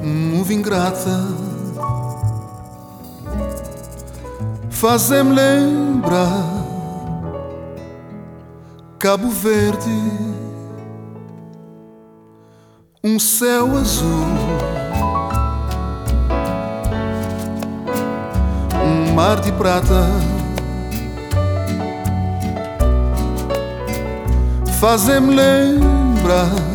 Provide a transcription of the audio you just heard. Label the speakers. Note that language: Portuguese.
Speaker 1: Uva ingrata fazem-me lembrar Cabo Verde, um céu azul, um mar de prata, fazem-me lembrar